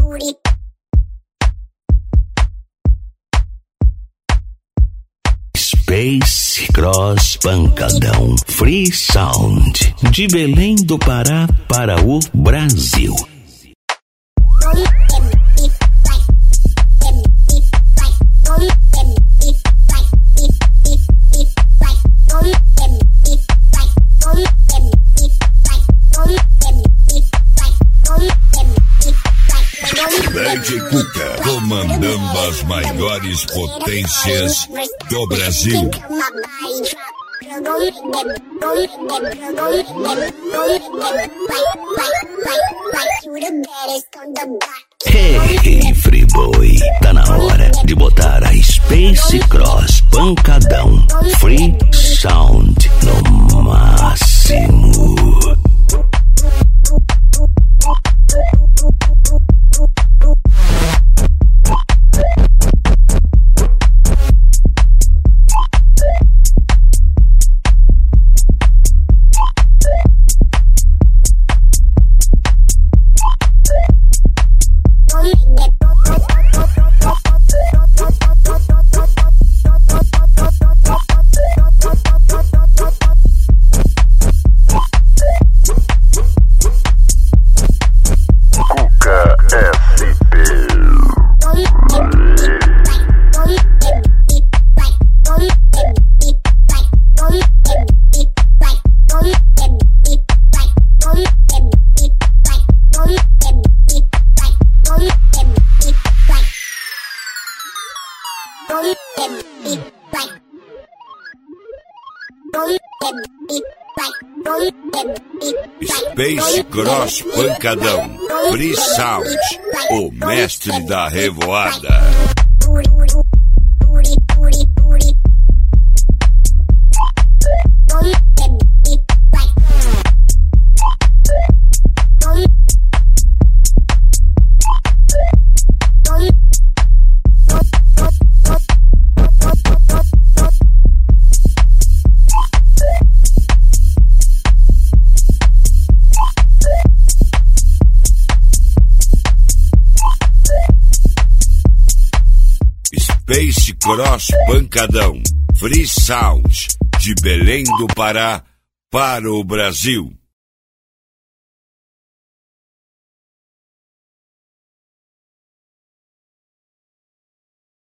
Space Cross Pancadão Free Sound, de Belém do Pará para o Brasil. DJ Cuca, comandando as maiores potências do Brasil. Hey, Free Boy, tá na hora de botar a Space Cross Pancadão Free Sound no máximo. Space Cross Pancadão Free Sound, o mestre da revoada. Space Cross Pancadão Free Sound, de Belém do Pará para o Brasil.